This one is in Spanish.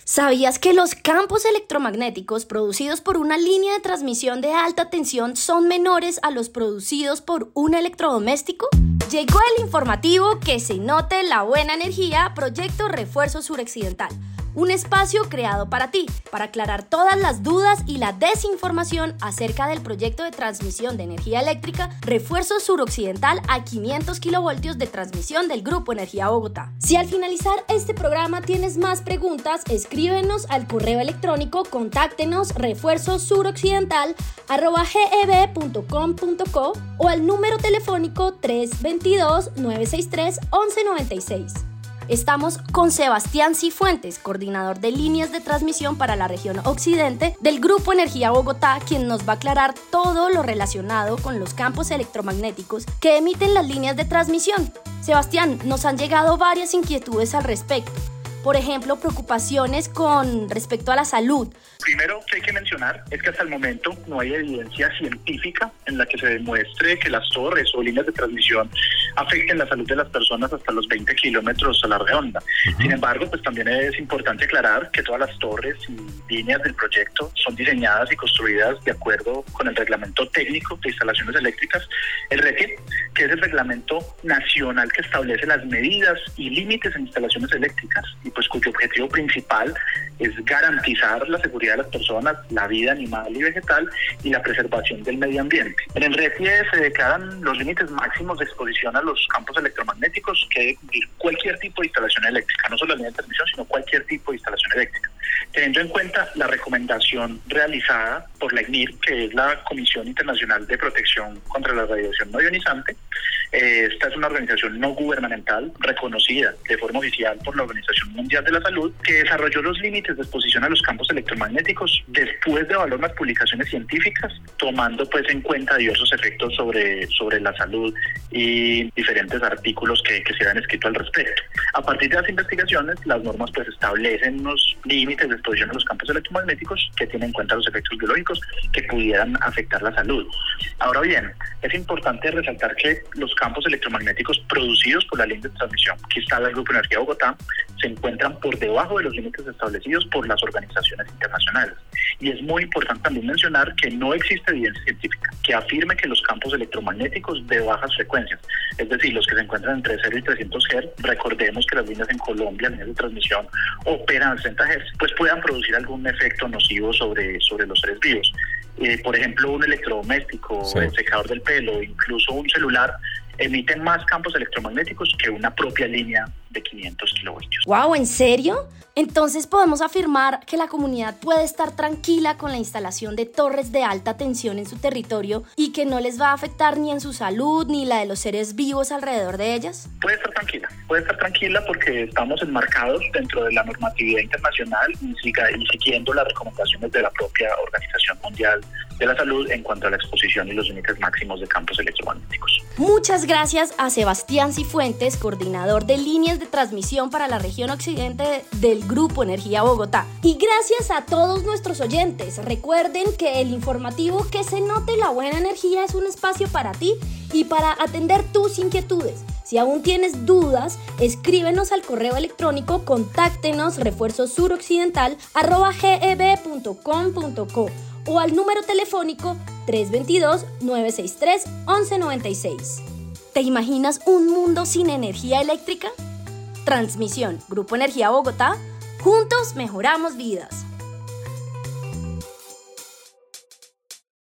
¿Sabías que los campos electromagnéticos producidos por una línea de transmisión de alta tensión son menores a los producidos por un electrodoméstico? Llegó el informativo Que se note la buena energía, Proyecto Refuerzo Suroccidental. Un espacio creado para ti, para aclarar todas las dudas y la desinformación acerca del proyecto de transmisión de energía eléctrica Refuerzo Suroccidental a 500 kilovoltios de transmisión del Grupo Energía Bogotá. Si al finalizar este programa tienes más preguntas, escríbenos al correo electrónico contáctenos refuerzosuroccidental@geb.com.co o al número telefónico 322-963-1196. Estamos con Sebastián Cifuentes, coordinador de líneas de transmisión para la región occidente del Grupo Energía Bogotá, quien nos va a aclarar todo lo relacionado con los campos electromagnéticos que emiten las líneas de transmisión. Sebastián, nos han llegado varias inquietudes al respecto. Por ejemplo, preocupaciones con respecto a la salud. Primero que hay que mencionar es que hasta el momento no hay evidencia científica en la que se demuestre que las torres o líneas de transmisión afecten la salud de las personas hasta los 20 kilómetros a la redonda. Sin embargo, pues también es importante aclarar que todas las torres y líneas del proyecto son diseñadas y construidas de acuerdo con el Reglamento Técnico de Instalaciones Eléctricas, el RETIE, que es el reglamento nacional que establece las medidas y límites en instalaciones eléctricas y pues cuyo objetivo principal es garantizar la seguridad de las personas, la vida animal y vegetal y la preservación del medio ambiente. En el RETIE se declaran los límites máximos de exposición a los campos electromagnéticos que debe cumplir cualquier tipo de instalación eléctrica, no solo la línea de transmisión, sino cualquier tipo de instalación eléctrica. Teniendo en cuenta la recomendación realizada por la ICNIR, que es la Comisión Internacional de Protección contra la Radiación No Ionizante, esta es una organización no gubernamental reconocida de forma oficial por la Organización Mundial de la Salud, que desarrolló los límites de exposición a los campos electromagnéticos después de evaluar las publicaciones científicas, tomando pues en cuenta diversos efectos sobre la salud y diferentes artículos que se han escrito al respecto. A partir de las investigaciones, las normas pues establecen unos límites de exposición a los campos electromagnéticos que tienen en cuenta los efectos biológicos que pudieran afectar la salud. Ahora bien, es importante resaltar que los campos electromagnéticos producidos por la línea de transmisión que instala el Grupo Energía Bogotá se encuentran por debajo de los límites establecidos por las organizaciones internacionales. Y es muy importante también mencionar que no existe evidencia científica que afirme que los campos electromagnéticos de bajas frecuencias, es decir, los que se encuentran entre 0 y 300 Hz, recordemos que las líneas en Colombia, líneas de transmisión, operan a 60 Hz, pues puedan producir algún efecto nocivo sobre los seres vivos. Por ejemplo, un electrodoméstico, el secador del pelo, incluso un celular, emiten más campos electromagnéticos que una propia línea de 500 kilovoltios. ¡Wow! ¿En serio? Entonces podemos afirmar que la comunidad puede estar tranquila con la instalación de torres de alta tensión en su territorio y que no les va a afectar ni en su salud ni la de los seres vivos alrededor de ellas. Puede estar tranquila porque estamos enmarcados dentro de la normatividad internacional y siguiendo las recomendaciones de la propia Organización Mundial de la Salud en cuanto a la exposición y los límites máximos de campos electromagnéticos. Muchas gracias a Sebastián Cifuentes, coordinador de líneas de transmisión para la región occidente del Grupo Energía Bogotá. Y gracias a todos nuestros oyentes. Recuerden que el informativo Que se note la buena energía es un espacio para ti y para atender tus inquietudes. Si aún tienes dudas, escríbenos al correo electrónico contáctenos refuerzosuroccidental@geb.com.co o al número telefónico 322-963-1196. ¿Te imaginas un mundo sin energía eléctrica? Transmisión Grupo Energía Bogotá. Juntos mejoramos vidas.